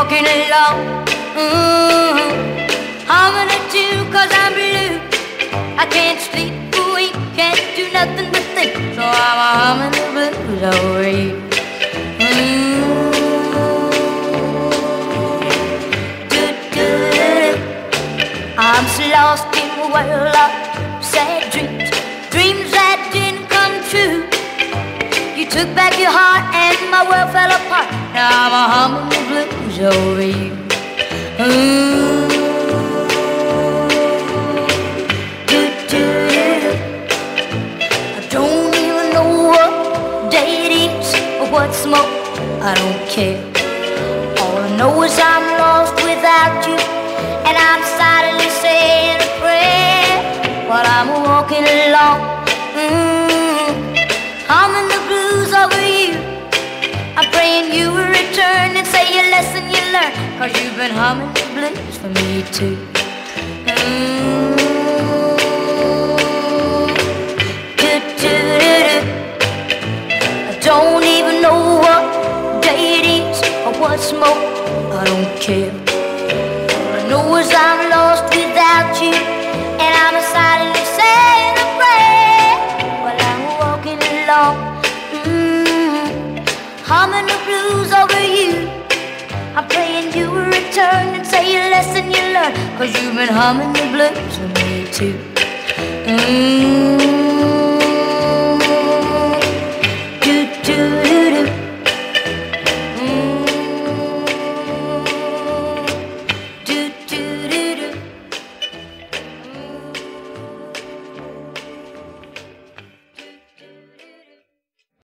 walking along, humming a tune 'cause I'm blue. I can't sleep, weak, can't do nothing but think, so I'm humming the blues over you. I'm so lost in a world of sad dreams, dreams that didn't come true. You took back your heart and my world fell apart. Now I'm humming the blues over you. I don't even know what day it is or what smoke. I don't care. All I know is I'm lost without you, and I'm silently saying a prayer while I'm walking along, humming the blues over you. I'm praying you will return and say your lesson you learned, 'cause you've been humming the blues for me too. I don't even know what day it is or what smoke. I don't care. Know as I'm lost without you, and I'm silently saying a prayer while I'm walking along, humming the blues over you. I'm praying you will return and say your lesson you learned, 'cause you've been humming the blues for me too.